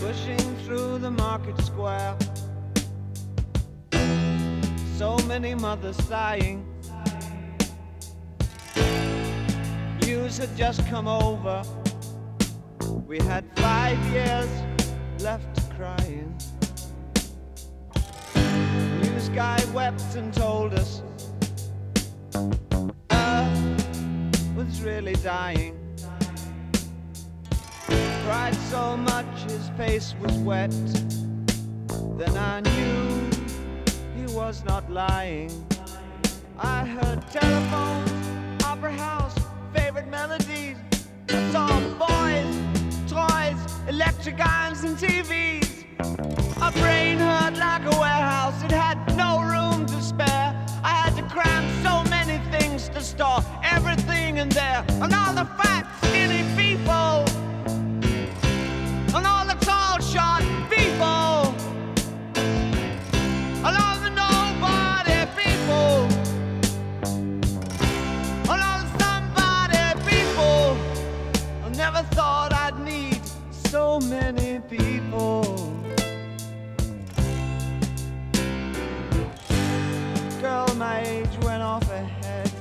pushing through the market square. So many mothers sighing. News had just come over. We had 5 years left crying. News guy wept and told us Earth was really dying. Cried so much his face was wet. Then I knew he was not lying. I heard telephones, opera house, favorite melodies. I saw boys, toys, electric irons and TVs. My brain hurt like a warehouse, it had no room to spare. I had to cram so many things to store everything in there. And all the fat, skinny people, and all the tall, short people, and all the nobody people, and all the somebody people. I never thought I'd need so many people. Girl my age went off ahead,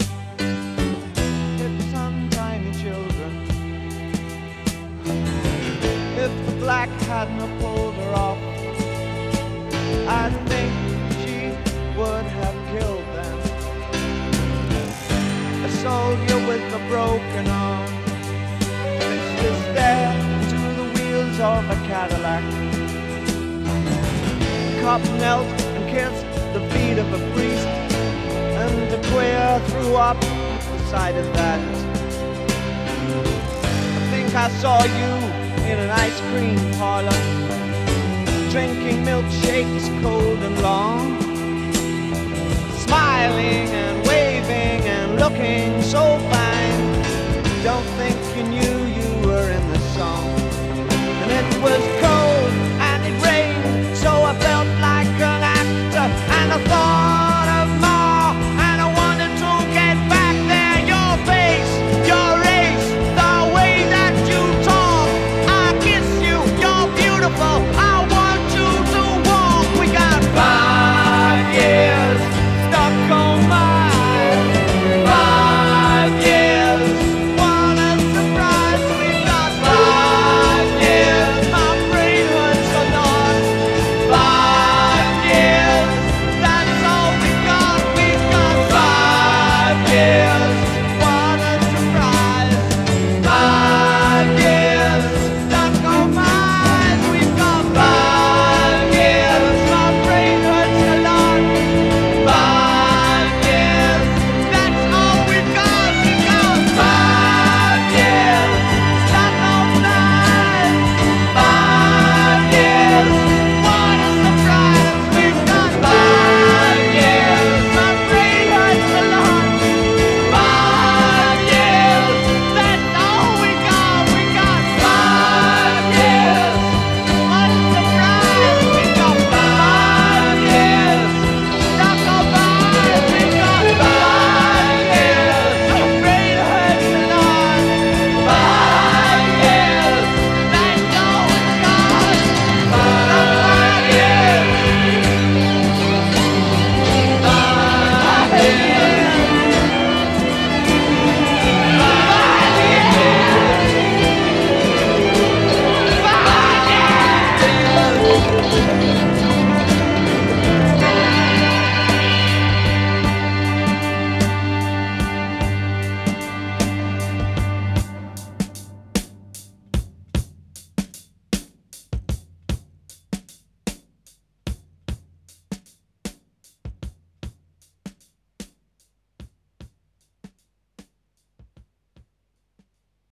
hips on tiny children. If the black hadn't have pulled her off, I think she would have killed them. A soldier with a broken arm fixed his stare to the wheels of a Cadillac. The cop knelt and kissed the feet of a priest, and a queer threw up the sight of that. I think I saw you in an ice cream parlor, drinking milkshakes cold and long, smiling and waving and looking so fine. Don't think